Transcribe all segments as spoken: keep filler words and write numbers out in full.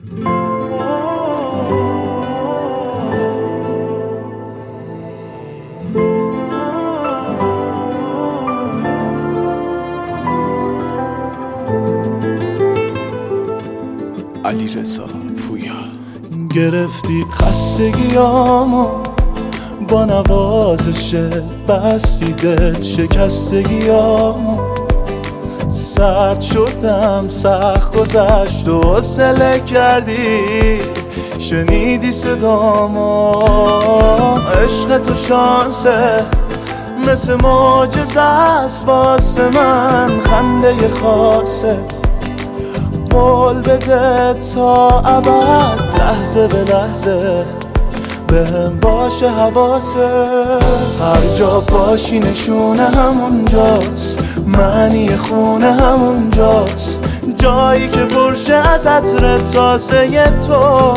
علیرضا پویا. گرفتی خستگیامو با نوازشت، بستی دل شکستگیامو. سرد شدم سخت گذشت و حوصله کردی، شنیدی صدامو. عشق تو شانسه مثل معجزه است واسه من، خنده خاصت قول بده تا ابد، لحظه به لحظه بهم باشه حواسه. هر جا باشی نشونه همونجاست، معنی خونه همونجاست، جایی که پرشه از عطر تازه تو.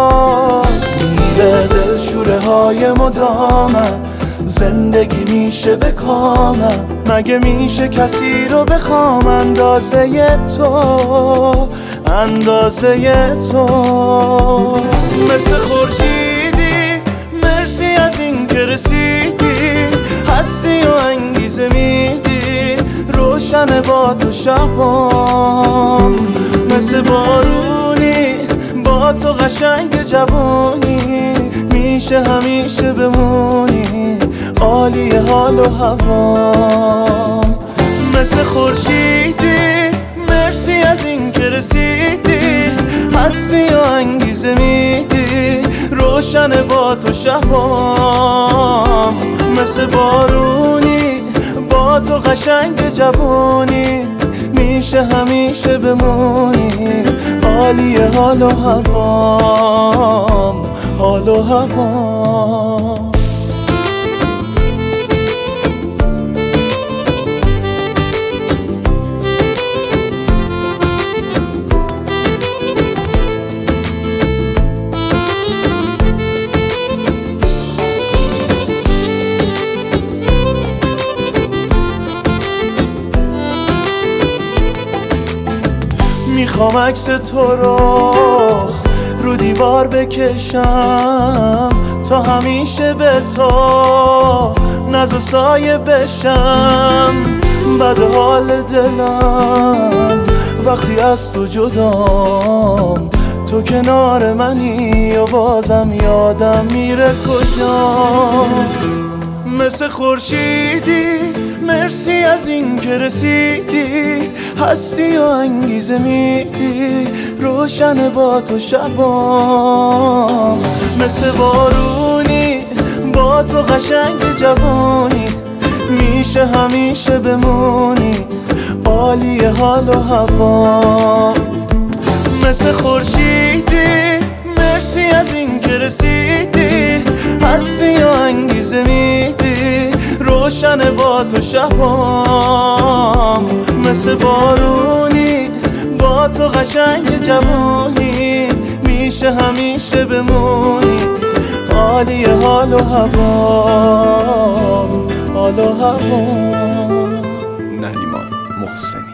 میره دل شوره های مدامم، زندگی میشه به کامم، مگه میشه کسی رو بخوام اندازه تو، اندازه تو. مثل خورشیدی مرسی از این که رسیدی، هستی و انگیزه میدی، روشن با تو شبام. مثل بارونی با تو قشنگ جوونی، میشه همیشه بمونی عالی حال و هوام. مثل خورشیدی مرسی از این که رسیدی، هستی و انگیزه میدی، روشن با تو شبام. مثل بارونی با تو قشنگ جوونی، میشه همیشه بمونی عالی حال و هوام، حال و هوام. میخوام عکس تو رو رو دیوار بکشم، تا همیشه به تو ناز و سایه بشم. بد حال دلم وقتی از تو جدام، تو کنار منی و بازم یادم میره کجام. مثل خورشیدی مرسی از این که رسیدی، هستی و انگیزه میدی، روشن با تو شبام. مثل بارونی با تو قشنگ جوونی، میشه همیشه بمونی عالی حال و هوام. مثل خورشیدی مرسی از این که رسیدی، هستی و انگیزه میدی، روشن با تو شبام. مثل بارونی با تو قشنگ جوونی، میشه همیشه بمونی عالی حال و هوام، حال و هوام. نریمان محسنی.